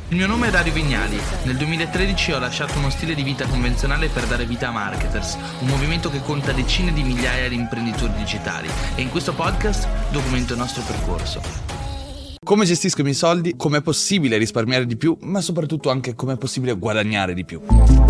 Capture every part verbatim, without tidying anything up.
Il mio nome è Dario Vignali. Nel duemilatredici ho lasciato uno stile di vita convenzionale per dare vita a Marketers, un movimento che conta decine di migliaia di imprenditori digitali, e in questo podcast documento il nostro percorso. Come gestisco i miei soldi, com'è possibile risparmiare di più, ma soprattutto anche com'è possibile guadagnare di più.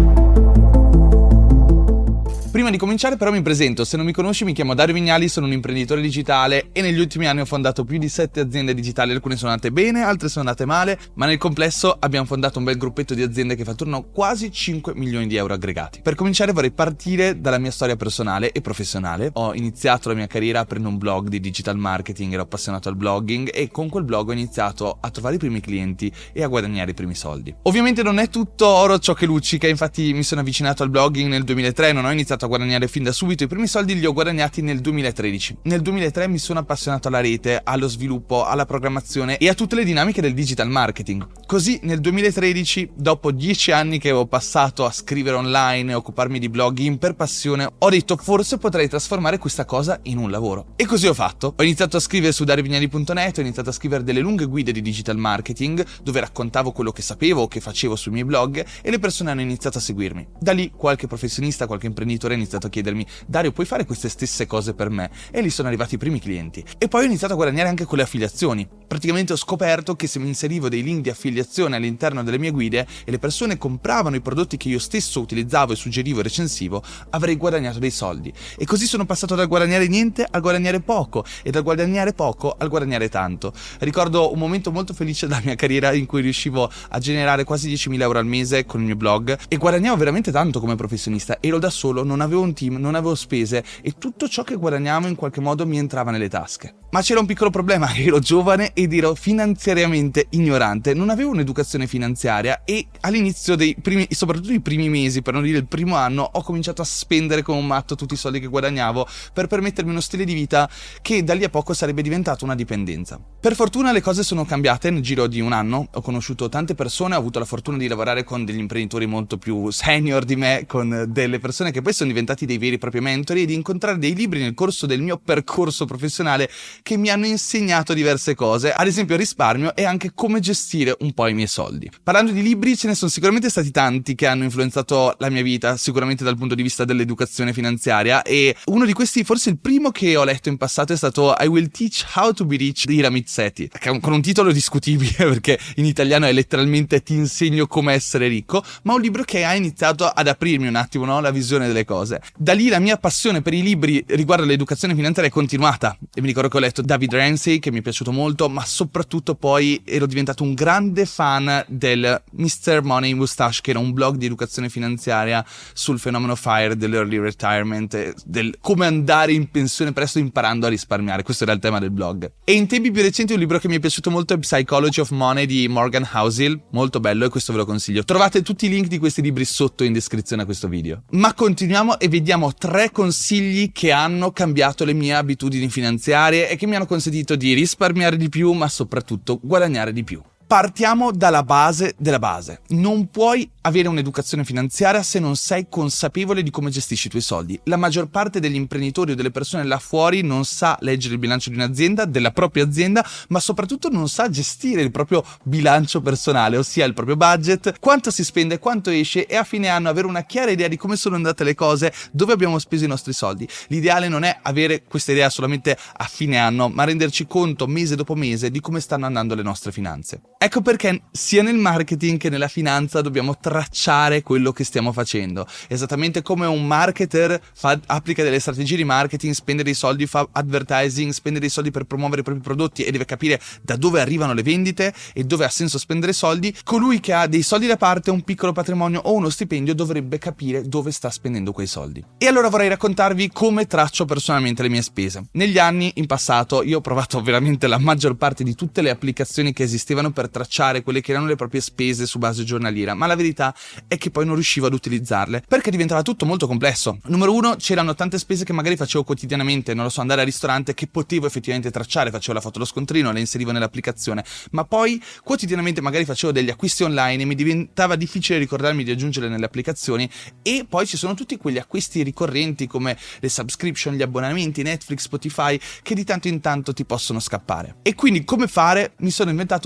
Prima di cominciare però mi presento, se non mi conosci mi chiamo Dario Vignali, sono un imprenditore digitale e negli ultimi anni ho fondato più di sette aziende digitali, alcune sono andate bene, altre sono andate male, ma nel complesso abbiamo fondato un bel gruppetto di aziende che fatturano quasi cinque milioni di euro aggregati. Per cominciare vorrei partire dalla mia storia personale e professionale. Ho iniziato la mia carriera aprendo un blog di digital marketing, ero appassionato al blogging e con quel blog ho iniziato a trovare i primi clienti e a guadagnare i primi soldi. Ovviamente non è tutto oro ciò che luccica, infatti mi sono avvicinato al blogging nel duemilatré, non ho iniziato a guadagnare fin da subito, i primi soldi li ho guadagnati nel duemilatredici. Nel duemilatré mi sono appassionato alla rete, allo sviluppo, alla programmazione e a tutte le dinamiche del digital marketing. Così nel duemilatredici, dopo dieci anni che ho passato a scrivere online e occuparmi di blogging per passione, ho detto forse potrei trasformare questa cosa in un lavoro. E così ho fatto. Ho iniziato a scrivere su dario vignali punto net, ho iniziato a scrivere delle lunghe guide di digital marketing dove raccontavo quello che sapevo o che facevo sui miei blog e le persone hanno iniziato a seguirmi. Da lì qualche professionista, qualche imprenditore ha iniziato a chiedermi: Dario, puoi fare queste stesse cose per me? E lì sono arrivati i primi clienti. E poi ho iniziato a guadagnare anche con le affiliazioni. Praticamente ho scoperto che se mi inserivo dei link di affiliazione all'interno delle mie guide e le persone compravano i prodotti che io stesso utilizzavo e suggerivo e recensivo, avrei guadagnato dei soldi. E così sono passato dal guadagnare niente al guadagnare poco, e dal guadagnare poco al guadagnare tanto. Ricordo un momento molto felice della mia carriera in cui riuscivo a generare quasi diecimila euro al mese con il mio blog e guadagnavo veramente tanto come professionista. Ero da solo, non avevo un team, non avevo spese e tutto ciò che guadagnavo in qualche modo mi entrava nelle tasche. Ma c'era un piccolo problema: ero giovane ed ero finanziariamente ignorante, non avevo un'educazione finanziaria e all'inizio dei primi, soprattutto i primi mesi, per non dire il primo anno, ho cominciato a spendere come un matto tutti i soldi che guadagnavo per permettermi uno stile di vita che da lì a poco sarebbe diventato una dipendenza. Per fortuna le cose sono cambiate nel giro di un anno, ho conosciuto tante persone, ho avuto la fortuna di lavorare con degli imprenditori molto più senior di me, con delle persone che poi sono diventati dei veri e propri mentori, e di incontrare dei libri nel corso del mio percorso professionale che mi hanno insegnato diverse cose, ad esempio risparmio e anche come gestire un po' i miei soldi. Parlando di libri, ce ne sono sicuramente stati tanti che hanno influenzato la mia vita, sicuramente dal punto di vista dell'educazione finanziaria, e uno di questi, forse il primo che ho letto in passato, è stato I Will Teach How to Be Rich di Ramit Sethi, con un titolo discutibile perché in italiano è letteralmente Ti insegno come essere ricco, ma un libro che ha iniziato ad aprirmi un attimo, no, la visione delle cose. Da lì la mia passione per i libri riguardo all'educazione finanziaria è continuata, e mi ricordo che ho letto David Ramsey, che mi è piaciuto molto, ma soprattutto poi ero diventato un grande fan del mister Money Mustache, che era un blog di educazione finanziaria sul fenomeno FIRE, dell'early retirement, del come andare in pensione presto imparando a risparmiare. Questo era il tema del blog. E in tempi più recenti un libro che mi è piaciuto molto è Psychology of Money di Morgan Housel, molto bello, e questo ve lo consiglio. Trovate tutti i link di questi libri sotto in descrizione a questo video. Ma continuiamo e vediamo tre consigli che hanno cambiato le mie abitudini finanziarie e che mi hanno consentito di risparmiare di più, ma soprattutto guadagnare di più. Partiamo dalla base della base. Non puoi avere un'educazione finanziaria se non sei consapevole di come gestisci i tuoi soldi. La maggior parte degli imprenditori o delle persone là fuori non sa leggere il bilancio di un'azienda, della propria azienda, ma soprattutto non sa gestire il proprio bilancio personale, ossia il proprio budget, quanto si spende, quanto esce, e a fine anno avere una chiara idea di come sono andate le cose, dove abbiamo speso i nostri soldi. L'ideale non è avere questa idea solamente a fine anno, ma renderci conto mese dopo mese di come stanno andando le nostre finanze. Ecco perché sia nel marketing che nella finanza dobbiamo tracciare quello che stiamo facendo. Esattamente come un marketer fa, applica delle strategie di marketing, spende dei soldi, fa advertising, spende dei soldi per promuovere i propri prodotti e deve capire da dove arrivano le vendite e dove ha senso spendere soldi. Colui che ha dei soldi da parte, un piccolo patrimonio o uno stipendio dovrebbe capire dove sta spendendo quei soldi. E allora vorrei raccontarvi come traccio personalmente le mie spese. Negli anni, in passato, io ho provato veramente la maggior parte di tutte le applicazioni che esistevano per tracciare quelle che erano le proprie spese su base giornaliera, ma la verità è che poi non riuscivo ad utilizzarle perché diventava tutto molto complesso. Numero uno, c'erano tante spese che magari facevo quotidianamente, non lo so, andare al ristorante, che potevo effettivamente tracciare, facevo la foto dello scontrino, la inserivo nell'applicazione, ma poi quotidianamente magari facevo degli acquisti online e mi diventava difficile ricordarmi di aggiungerle nelle applicazioni. E poi ci sono tutti quegli acquisti ricorrenti come le subscription, gli abbonamenti, Netflix, Spotify, che di tanto in tanto ti possono scappare. E quindi come fare? Mi sono inventato questo piccolo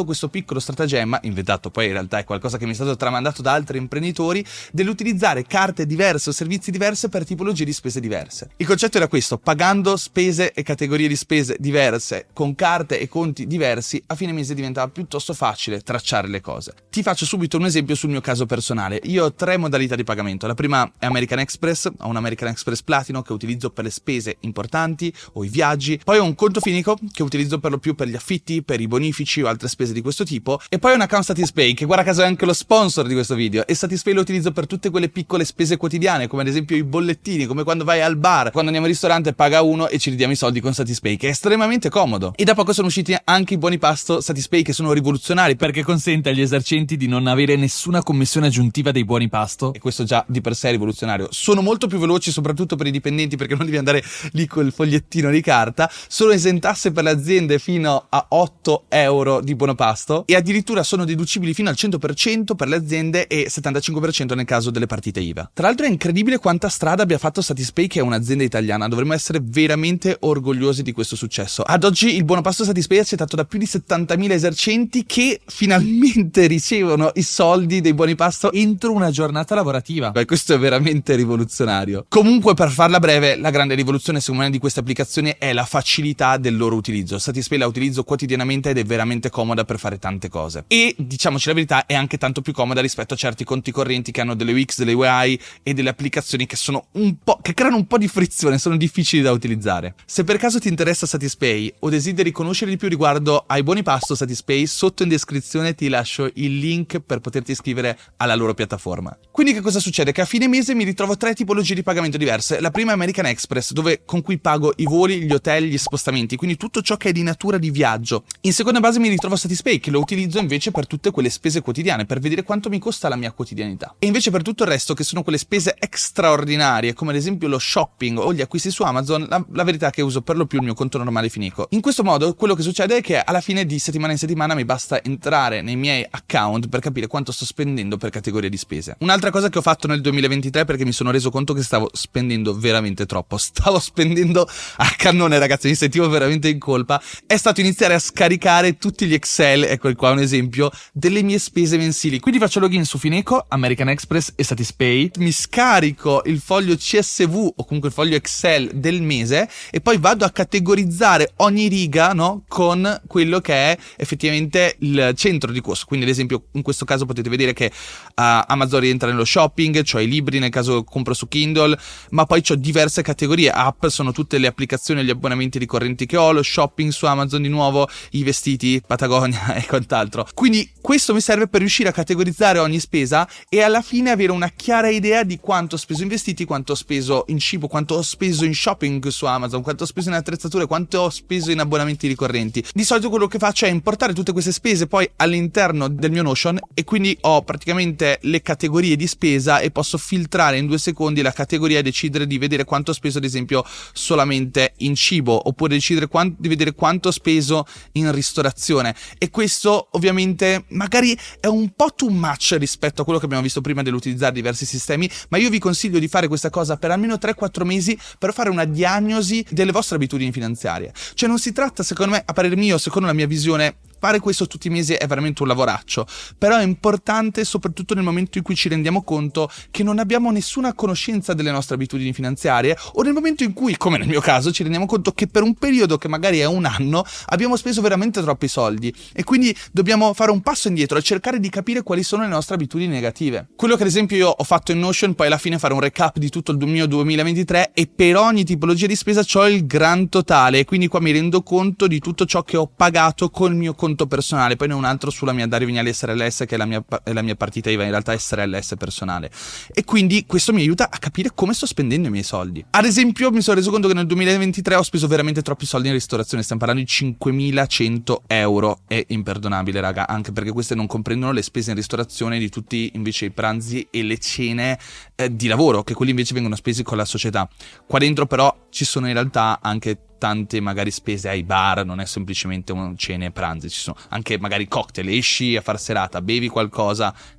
piccolo stratagemma, inventato poi in realtà è qualcosa che mi è stato tramandato da altri imprenditori, dell'utilizzare carte diverse o servizi diverse per tipologie di spese diverse. Il concetto era questo: pagando spese e categorie di spese diverse con carte e conti diversi, a fine mese diventava piuttosto facile tracciare le cose. Ti faccio subito un esempio sul mio caso personale. Io ho tre modalità di pagamento. La prima è American Express, ho un American Express Platinum che utilizzo per le spese importanti o i viaggi, poi ho un conto Finico che utilizzo per lo più per gli affitti, per i bonifici o altre spese di questo tipo, e poi ho un account Satispay che guarda caso è anche lo sponsor di questo video, e Satispay lo utilizzo per tutte quelle piccole spese quotidiane, come ad esempio i bollettini, come quando vai al bar, quando andiamo al ristorante paga uno e ci ridiamo i soldi con Satispay, che è estremamente comodo. E da poco sono usciti anche i buoni pasto Satispay, che sono rivoluzionari perché consente agli esercenti di non avere nessuna commissione aggiuntiva dei buoni pasto, e questo già di per sé è rivoluzionario. Sono molto più veloci soprattutto per i dipendenti, perché non devi andare lì col fogliettino di carta. Sono esentasse per le aziende fino a otto euro di buono pasto, e addirittura sono deducibili fino al cento per cento per le aziende e settantacinque per cento nel caso delle partite I V A. Tra l'altro è incredibile quanta strada abbia fatto Satispay, che è un'azienda italiana. Dovremmo essere veramente orgogliosi di questo successo. Ad oggi il buono pasto Satispay è accettato da più di settantamila esercenti che finalmente ricevono i soldi dei buoni pasto entro una giornata lavorativa. Beh, questo è veramente rivoluzionario. Comunque, per farla breve, la grande rivoluzione secondo me di queste applicazioni è la facilità del loro utilizzo. Satispay la utilizzo quotidianamente ed è veramente comoda per fare tante cose. E diciamoci la verità, è anche tanto più comoda rispetto a certi conti correnti che hanno delle U X, delle U I e delle applicazioni che sono un po' che creano un po' di frizione, sono difficili da utilizzare. Se per caso ti interessa Satispay o desideri conoscere di più riguardo ai buoni pasto Satispay, sotto in descrizione ti lascio il link per poterti iscrivere alla loro piattaforma. Quindi che cosa succede? Che a fine mese mi ritrovo tre tipologie di pagamento diverse. La prima è American Express, dove con cui pago i voli, gli hotel, gli spostamenti, quindi tutto ciò che è di natura di viaggio. In seconda base mi ritrovo Satispay, che lo utilizzo invece per tutte quelle spese quotidiane, per vedere quanto mi costa la mia quotidianità. E invece per tutto il resto, che sono quelle spese straordinarie, come ad esempio lo shopping o gli acquisti su Amazon, la, la verità è che uso per lo più il mio conto normale Finico. In questo modo quello che succede è che alla fine di settimana in settimana mi basta entrare nei miei account per capire quanto sto spendendo per categorie di spese. Un'altra cosa che ho fatto nel duemilaventitré, perché mi sono reso conto che stavo spendendo veramente troppo, stavo spendendo a cannone ragazzi, mi sentivo veramente in colpa, è stato iniziare a scaricare tutti gli Excel, ecco qua un esempio, delle mie spese mensili. Quindi faccio login su Fineco, American Express e Satispay, mi scarico il foglio C S V o comunque il foglio Excel del mese e poi vado a categorizzare ogni riga, no, con quello che è effettivamente il centro di costo. Quindi ad esempio in questo caso potete vedere che uh, Amazon rientra nello shopping, cioè i libri nel caso compro su Kindle, ma poi c'ho diverse categorie. App sono tutte le applicazioni e gli abbonamenti ricorrenti che ho, lo shopping su Amazon di nuovo, i vestiti, Patagonia e quant'altro. Quindi questo mi serve per riuscire a categorizzare ogni spesa e alla fine avere una chiara idea di quanto ho speso in vestiti, quanto ho speso in cibo, quanto ho speso in shopping su Amazon, quanto ho speso in attrezzature, quanto ho speso in abbonamenti ricorrenti. Di solito quello che faccio è importare tutte queste spese poi all'interno del mio Notion e quindi ho praticamente le categorie di spesa e posso filtrare in due secondi la categoria e decidere di vedere quanto ho speso ad esempio solamente in cibo, oppure decidere quant- di vedere quanto ho speso in ristorazione. E questo ovviamente magari è un po' too much rispetto a quello che abbiamo visto prima dell'utilizzare diversi sistemi, ma io vi consiglio di fare questa cosa per almeno tre quattro mesi per fare una diagnosi delle vostre abitudini finanziarie. Cioè non si tratta, secondo me, a parer mio, secondo la mia visione, fare questo tutti i mesi è veramente un lavoraccio, però è importante soprattutto nel momento in cui ci rendiamo conto che non abbiamo nessuna conoscenza delle nostre abitudini finanziarie, o nel momento in cui, come nel mio caso, ci rendiamo conto che per un periodo che magari è un anno abbiamo speso veramente troppi soldi e quindi dobbiamo fare un passo indietro e cercare di capire quali sono le nostre abitudini negative. Quello che ad esempio io ho fatto in Notion, poi alla fine fare un recap di tutto il mio duemilaventitré e per ogni tipologia di spesa c'ho il gran totale e quindi qua mi rendo conto di tutto ciò che ho pagato col mio conto personale. Poi ne ho un altro sulla mia Dario Vignali S R L S che è la mia, è la mia partita I V A, in realtà S R L S personale, e quindi questo mi aiuta a capire come sto spendendo i miei soldi. Ad esempio mi sono reso conto che nel duemilaventitré ho speso veramente troppi soldi in ristorazione, stiamo parlando di cinquemilacento euro, è imperdonabile raga, anche perché queste non comprendono le spese in ristorazione di tutti invece i pranzi e le cene eh, di lavoro, che quelli invece vengono spesi con la società. Qua dentro però ci sono in realtà anche tante magari spese ai bar, non è semplicemente un cene e pranzi, ci sono anche magari cocktail, esci a far serata, bevi qualcosa,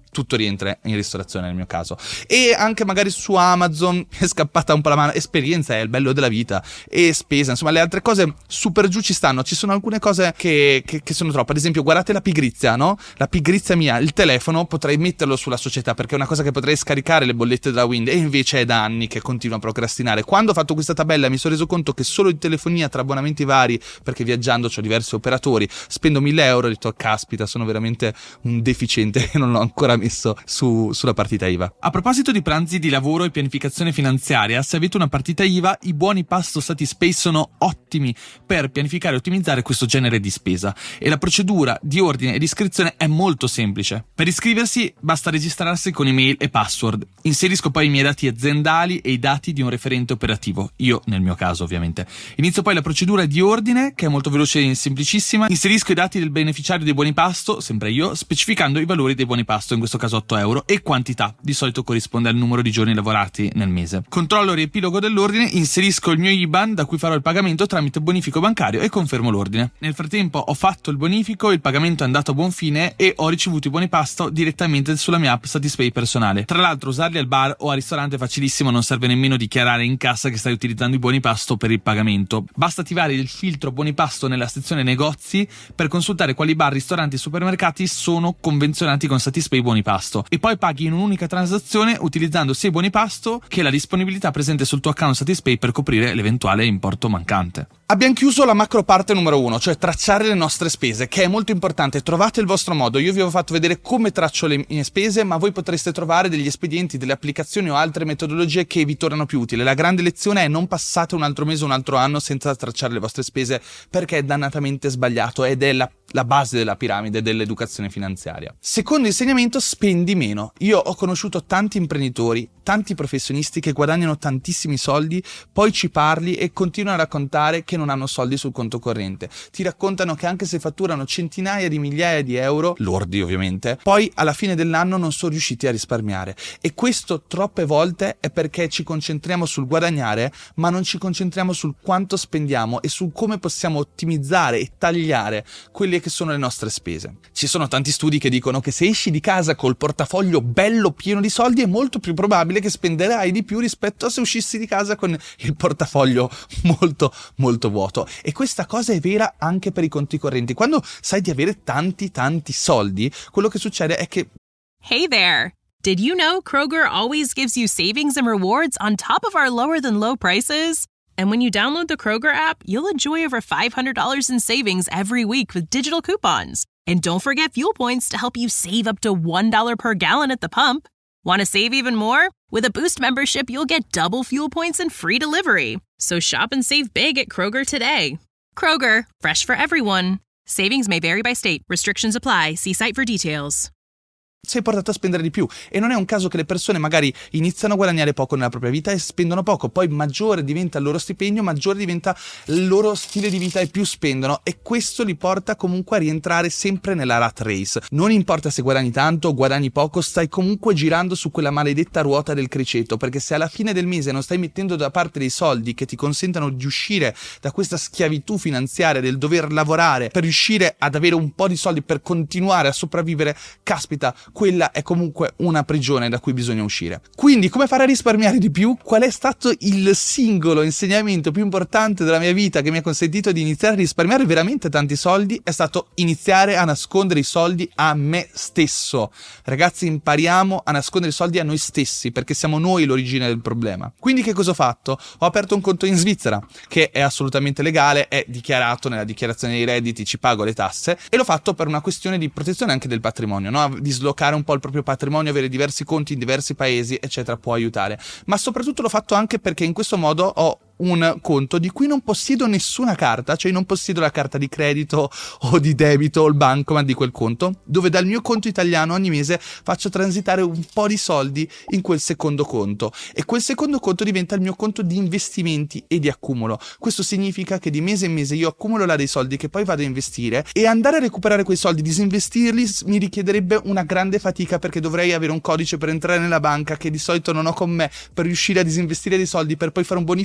tutto rientra in ristorazione nel mio caso. E anche magari su Amazon è scappata un po' la mano. Esperienza è il bello della vita, e spesa, insomma le altre cose super giù ci stanno. Ci sono alcune cose che, che, che sono troppe. Ad esempio, guardate la pigrizia, no? La pigrizia mia, il telefono potrei metterlo sulla società perché è una cosa che potrei scaricare le bollette della Wind, e invece è da anni che continuo a procrastinare. Quando ho fatto questa tabella mi sono reso conto che solo in telefonia, tra abbonamenti vari, perché viaggiando ho diversi operatori, spendo mille euro. Ho detto caspita, sono veramente un deficiente e non l'ho ancora messo su, sulla partita I V A. A proposito di pranzi di lavoro e pianificazione finanziaria, se avete una partita I V A, i buoni pasto Satispay sono ottimi per pianificare e ottimizzare questo genere di spesa, e la procedura di ordine ed iscrizione è molto semplice. Per iscriversi basta registrarsi con email e password. Inserisco poi i miei dati aziendali e i dati di un referente operativo, io nel mio caso ovviamente. Inizio poi la procedura di ordine, che è molto veloce e semplicissima. Inserisco i dati del beneficiario dei buoni pasto, sempre io, specificando i valori dei buoni pasto, in questo caso otto euro, e quantità, di solito corrisponde al numero di giorni lavorati nel mese. Controllo il riepilogo dell'ordine, inserisco il mio I B A N da cui farò il pagamento tramite bonifico bancario e confermo l'ordine. Nel frattempo ho fatto il bonifico, il pagamento è andato a buon fine e ho ricevuto i buoni pasto direttamente sulla mia app Satispay personale. Tra l'altro usarli al bar o al ristorante è facilissimo, non serve nemmeno dichiarare in cassa che stai utilizzando i buoni pasto per il pagamento. Basta attivare il filtro buoni pasto nella sezione negozi per consultare quali bar, ristoranti e supermercati sono convenzionati con Satispay buoni pasto, e poi paghi in un'unica transazione utilizzando sia i buoni pasto che la disponibilità presente sul tuo account Satispay per coprire l'eventuale importo mancante. Abbiamo chiuso la macro parte numero uno, cioè tracciare le nostre spese, che è molto importante. Trovate il vostro modo. Io vi avevo fatto vedere come traccio le mie spese, ma voi potreste trovare degli espedienti, delle applicazioni o altre metodologie che vi tornano più utili. La grande lezione è: non passate un altro mese o un altro anno senza tracciare le vostre spese, perché è dannatamente sbagliato ed è la la base della piramide dell'educazione finanziaria. Secondo insegnamento: spendi meno. Io ho conosciuto tanti imprenditori, tanti professionisti che guadagnano tantissimi soldi, poi ci parli e continuano a raccontare che non hanno soldi sul conto corrente. Ti raccontano che anche se fatturano centinaia di migliaia di euro, lordi ovviamente, poi alla fine dell'anno non sono riusciti a risparmiare. E questo troppe volte è perché ci concentriamo sul guadagnare, ma non ci concentriamo sul quanto spendiamo e su come possiamo ottimizzare e tagliare quelle che sono le nostre spese. Ci sono tanti studi che dicono che se esci di casa col portafoglio bello pieno di soldi è molto più probabile che spenderai di più rispetto a se uscissi di casa con il portafoglio molto molto vuoto. E questa cosa è vera anche per i conti correnti. Quando sai di avere tanti tanti soldi, quello che succede è che Hey there! Did you know Kroger always gives you savings and rewards on top of our lower than low prices? And when you download the Kroger app, you'll enjoy over five hundred dollars in savings every week with digital coupons. And don't forget fuel points to help you save up to one dollar per gallon at the pump. Want to save even more? With a Boost membership, you'll get double fuel points and free delivery. So shop and save big at Kroger today. Kroger, fresh for everyone. Savings may vary by state. Restrictions apply. See site for details. sei portato a spendere di più, e non è un caso che le persone magari iniziano a guadagnare poco nella propria vita e spendono poco, poi maggiore diventa il loro stipendio, maggiore diventa il loro stile di vita e più spendono, e questo li porta comunque a rientrare sempre nella rat race. Non importa se guadagni tanto o guadagni poco, stai comunque girando su quella maledetta ruota del criceto, perché se alla fine del mese non stai mettendo da parte dei soldi che ti consentano di uscire da questa schiavitù finanziaria del dover lavorare per riuscire ad avere un po' di soldi per continuare a sopravvivere, caspita, quella è comunque una prigione da cui bisogna uscire. Quindi, come fare a risparmiare di più? Qual è stato il singolo insegnamento più importante della mia vita che mi ha consentito di iniziare a risparmiare veramente tanti soldi? È stato iniziare a nascondere i soldi a me stesso. Ragazzi, impariamo a nascondere i soldi a noi stessi, perché siamo noi l'origine del problema. Quindi che cosa ho fatto? Ho aperto un conto in Svizzera, che è assolutamente legale, è dichiarato nella dichiarazione dei redditi, ci pago le tasse, e l'ho fatto per una questione di protezione anche del patrimonio, no? Dislocare un po' il proprio patrimonio, avere diversi conti in diversi paesi, eccetera, può aiutare. Ma soprattutto l'ho fatto anche perché in questo modo ho un conto di cui non possiedo nessuna carta, cioè non possiedo la carta di credito o di debito o il bancomat di quel conto, dove dal mio conto italiano ogni mese faccio transitare un po' di soldi in quel secondo conto, e quel secondo conto diventa il mio conto di investimenti e di accumulo. Questo significa che di mese in mese io accumulo là dei soldi che poi vado a investire, e andare a recuperare quei soldi, disinvestirli, mi richiederebbe una grande fatica, perché dovrei avere un codice per entrare nella banca che di solito non ho con me, per riuscire a disinvestire dei soldi per poi fare un bonifico e rimanere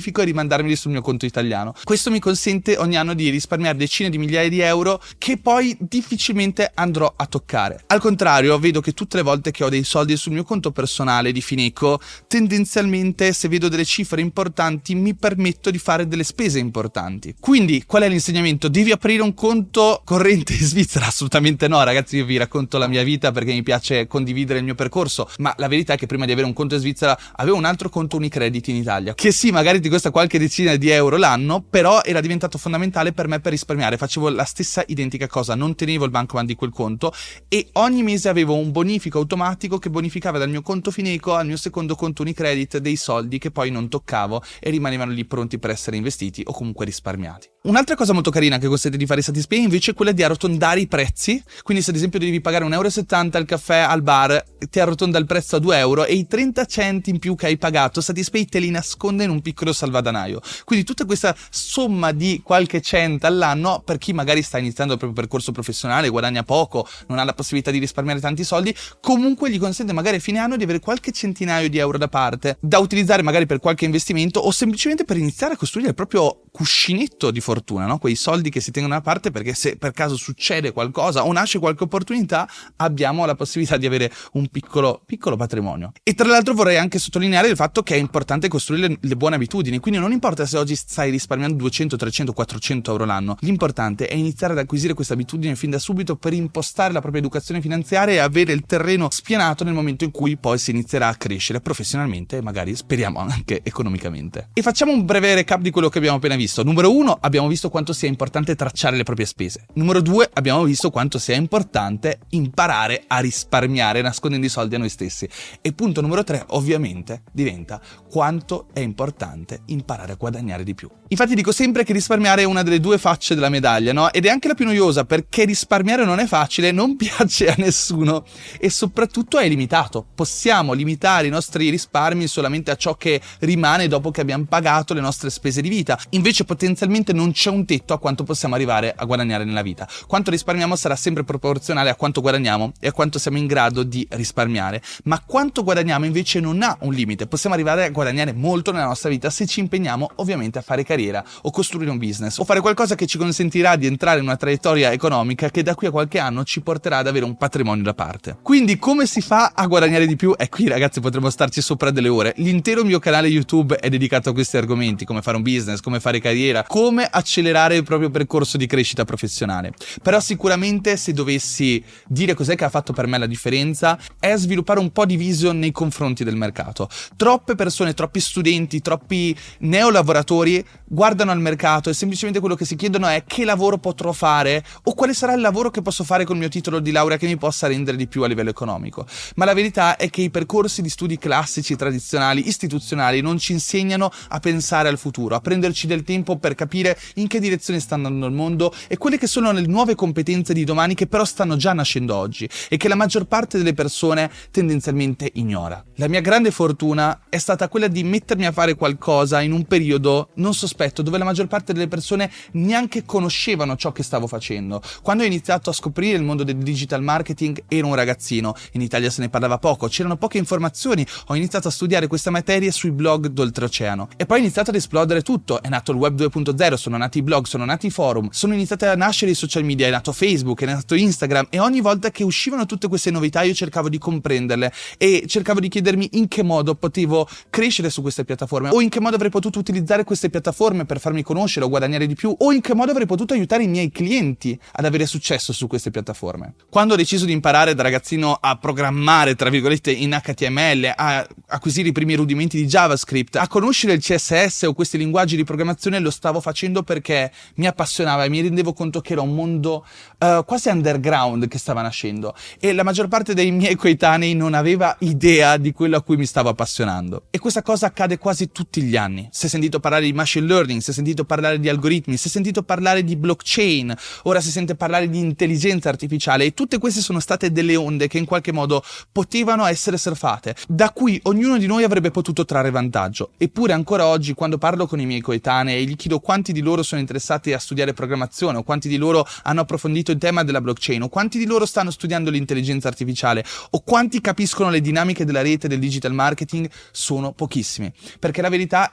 mandarmeli sul mio conto italiano. Questo mi consente ogni anno di risparmiare decine di migliaia di euro che poi difficilmente andrò a toccare. Al contrario, vedo che tutte le volte che ho dei soldi sul mio conto personale di Fineco, tendenzialmente se vedo delle cifre importanti mi permetto di fare delle spese importanti. Quindi qual è l'insegnamento? Devi aprire un conto corrente in Svizzera? Assolutamente no, ragazzi, io vi racconto la mia vita perché mi piace condividere il mio percorso, ma la verità è che prima di avere un conto in Svizzera avevo un altro conto Unicredit in Italia, che sì, magari ti costa qualche decina di euro l'anno, però era diventato fondamentale per me per risparmiare. Facevo la stessa identica cosa, non tenevo il bancomat di quel conto e ogni mese avevo un bonifico automatico che bonificava dal mio conto Fineco al mio secondo conto Unicredit dei soldi che poi non toccavo e rimanevano lì pronti per essere investiti o comunque risparmiati. Un'altra cosa molto carina che consente di fare Satispay invece è quella di arrotondare i prezzi. Quindi se ad esempio devi pagare un euro e settanta il caffè al bar, ti arrotonda il prezzo a due euro e i trenta centi in più che hai pagato Satispay te li nasconde in un piccolo salvadanaio. Quindi tutta questa somma di qualche cento all'anno, per chi magari sta iniziando il proprio percorso professionale, guadagna poco, non ha la possibilità di risparmiare tanti soldi, comunque gli consente magari a fine anno di avere qualche centinaio di euro da parte da utilizzare magari per qualche investimento o semplicemente per iniziare a costruire il proprio cuscinetto di fortuna, no? Quei soldi che si tengono da parte perché se per caso succede qualcosa o nasce qualche opportunità abbiamo la possibilità di avere un piccolo piccolo patrimonio. E tra l'altro vorrei anche sottolineare il fatto che è importante costruire le, le buone abitudini, quindi non importa se oggi stai risparmiando duecento, trecento, quattrocento euro l'anno, l'importante è iniziare ad acquisire questa abitudine fin da subito per impostare la propria educazione finanziaria e avere il terreno spianato nel momento in cui poi si inizierà a crescere professionalmente e magari speriamo anche economicamente. E facciamo un breve recap di quello che abbiamo appena visto. Numero uno, abbiamo visto quanto sia importante tracciare le proprie spese. Numero due, abbiamo visto quanto sia importante imparare a risparmiare nascondendo i soldi a noi stessi. E punto numero tre, ovviamente, diventa quanto è importante imparare a guadagnare di più. Infatti dico sempre che risparmiare è una delle due facce della medaglia, no? Ed è anche la più noiosa perché risparmiare non è facile, non piace a nessuno e soprattutto è limitato. Possiamo limitare i nostri risparmi solamente a ciò che rimane dopo che abbiamo pagato le nostre spese di vita. Invece potenzialmente non c'è un tetto a quanto possiamo arrivare a guadagnare nella vita. Quanto risparmiamo sarà sempre proporzionale a quanto guadagniamo e a quanto siamo in grado di risparmiare, ma quanto guadagniamo invece non ha un limite. Possiamo arrivare a guadagnare molto nella nostra vita se ci impegniamo ovviamente a fare carriera o costruire un business o fare qualcosa che ci consentirà di entrare in una traiettoria economica che da qui a qualche anno ci porterà ad avere un patrimonio da parte. Quindi come si fa a guadagnare di più? E qui ragazzi potremmo starci sopra delle ore. L'intero mio canale YouTube è dedicato a questi argomenti, come fare un business, come fare carriera, come accelerare il proprio percorso di crescita professionale. Però sicuramente se dovessi dire cos'è che ha fatto per me la differenza è sviluppare un po' di vision nei confronti del mercato. Troppe persone, troppi studenti, troppi neolavoratori guardano al mercato e semplicemente quello che si chiedono è che lavoro potrò fare o quale sarà il lavoro che posso fare col mio titolo di laurea che mi possa rendere di più a livello economico. Ma la verità è che i percorsi di studi classici, tradizionali, istituzionali non ci insegnano a pensare al futuro, a prenderci del tempo per capire in che direzione sta andando il mondo e quelle che sono le nuove competenze di domani che però stanno già nascendo oggi e che la maggior parte delle persone tendenzialmente ignora. La mia grande fortuna è stata quella di mettermi a fare qualcosa in un periodo non sospetto dove la maggior parte delle persone neanche conoscevano ciò che stavo facendo. Quando ho iniziato a scoprire il mondo del digital marketing ero un ragazzino, in Italia se ne parlava poco, c'erano poche informazioni, ho iniziato a studiare questa materia sui blog d'oltreoceano e poi è iniziato ad esplodere tutto, è nato il web due punto zero, sono nati i blog, sono nati i forum, sono iniziati a nascere i social media, è nato Facebook, è nato Instagram e ogni volta che uscivano tutte queste novità io cercavo di comprenderle e cercavo di chiedermi in che modo potevo crescere su queste piattaforme o in che modo avrei potuto utilizzare queste piattaforme per farmi conoscere o guadagnare di più o in che modo avrei potuto aiutare i miei clienti ad avere successo su queste piattaforme. Quando ho deciso di imparare da ragazzino a programmare tra virgolette in acca ti emme elle, a acquisire i primi rudimenti di JavaScript, a conoscere il ci esse esse o questi linguaggi di programmazione, lo stavo facendo perché mi appassionava e mi rendevo conto che era un mondo uh, quasi underground che stava nascendo e la maggior parte dei miei coetanei non aveva idea di quello a cui mi stavo appassionando. E questa cosa accade quasi tutti gli anni. Si è sentito parlare di machine learning, si è sentito parlare di algoritmi, si è sentito parlare di blockchain, ora si sente parlare di intelligenza artificiale e tutte queste sono state delle onde che in qualche modo potevano essere surfate, da cui ognuno di noi avrebbe potuto trarre vantaggio. Eppure ancora oggi quando parlo con i miei coetanei e gli chiedo quanti di loro sono interessati a studiare programmazione o quanti di loro hanno approfondito il tema della blockchain o quanti di loro stanno studiando l'intelligenza artificiale o quanti capiscono le dinamiche della rete del digital marketing, sono pochissimi, perché la verità è che il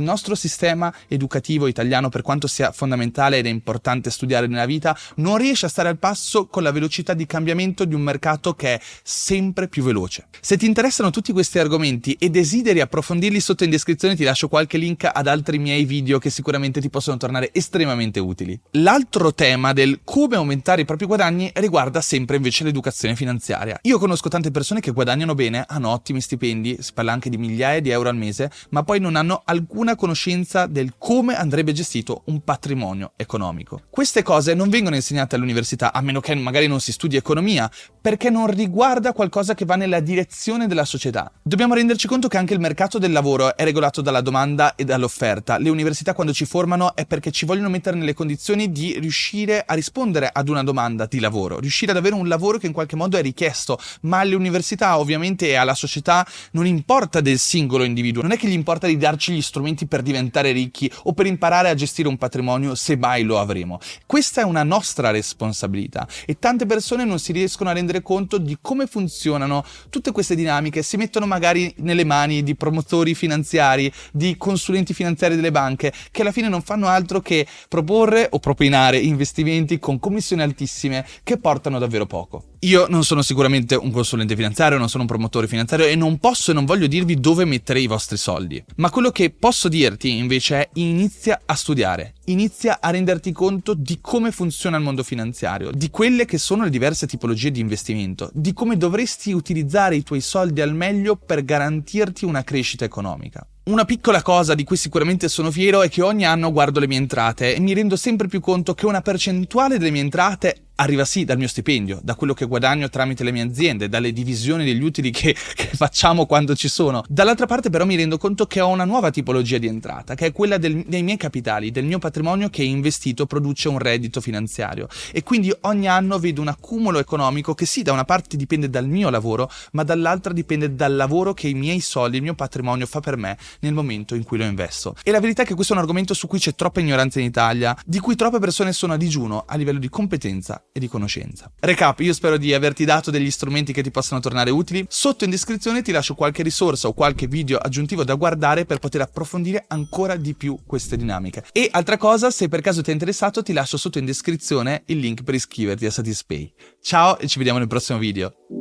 nostro sistema educativo italiano, per quanto sia fondamentale ed è importante studiare nella vita, non riesce a stare al passo con la velocità di cambiamento di un mercato che è sempre più veloce. Se ti interessano tutti questi argomenti e desideri approfondirli, sotto in descrizione ti lascio qualche link ad altri miei video che sicuramente ti possono tornare estremamente utili. L'altro tema del come aumentare i propri guadagni riguarda sempre invece l'educazione finanziaria. Io conosco tante persone che guadagnano bene, hanno ottimi stipendi, si parla anche di migliaia di euro al mese, ma poi non hanno alcuna conoscenza del come andrebbe gestito un patrimonio economico. Queste cose non vengono insegnate all'università, a meno che magari non si studi economia, perché non riguarda qualcosa che va nella direzione della società. Dobbiamo renderci conto che anche il mercato del lavoro è regolato dalla domanda e dall'offerta. Le università, quando ci formano, è perché ci vogliono mettere nelle condizioni di riuscire a rispondere ad una domanda di lavoro, riuscire ad avere un lavoro che in qualche modo è richiesto, ma alle università ovviamente e alla società non importa del singolo individuo, non è che gli importa di darci gli strumenti per diventare ricchi o per imparare a gestire un patrimonio, se mai lo avremo. Questa è una nostra responsabilità e tante persone non si riescono a rendere conto di come funzionano tutte queste dinamiche, si mettono magari nelle mani di promotori finanziari, di consulenti finanziari delle banche, che alla fine non fanno altro che proporre o propinare investimenti con commissioni altissime che portano davvero poco. Io non sono sicuramente un consulente finanziario, non sono un promotore finanziario e non posso e non voglio dirvi dove mettere i vostri soldi, ma quello che posso dirti invece è: inizia a studiare, inizia a renderti conto di come funziona il mondo finanziario, di quelle che sono le diverse tipologie di investimento, di come dovresti utilizzare i tuoi soldi al meglio per garantirti una crescita economica. Una piccola cosa di cui sicuramente sono fiero è che ogni anno guardo le mie entrate e mi rendo sempre più conto che una percentuale delle mie entrate arriva sì dal mio stipendio, da quello che guadagno tramite le mie aziende, dalle divisioni degli utili che, che facciamo quando ci sono. Dall'altra parte però mi rendo conto che ho una nuova tipologia di entrata, che è quella del, dei miei capitali, del mio patrimonio che investito produce un reddito finanziario. E quindi ogni anno vedo un accumulo economico che sì, da una parte dipende dal mio lavoro, ma dall'altra dipende dal lavoro che i miei soldi, il mio patrimonio fa per me nel momento in cui lo investo. E la verità è che questo è un argomento su cui c'è troppa ignoranza in Italia, di cui troppe persone sono a digiuno a livello di competenza e di conoscenza. Recap, io spero di averti dato degli strumenti che ti possano tornare utili. Sotto in descrizione ti lascio qualche risorsa o qualche video aggiuntivo da guardare per poter approfondire ancora di più queste dinamiche. E altra cosa, se per caso ti è interessato, ti lascio sotto in descrizione il link per iscriverti a Satispay. Ciao e ci vediamo nel prossimo video.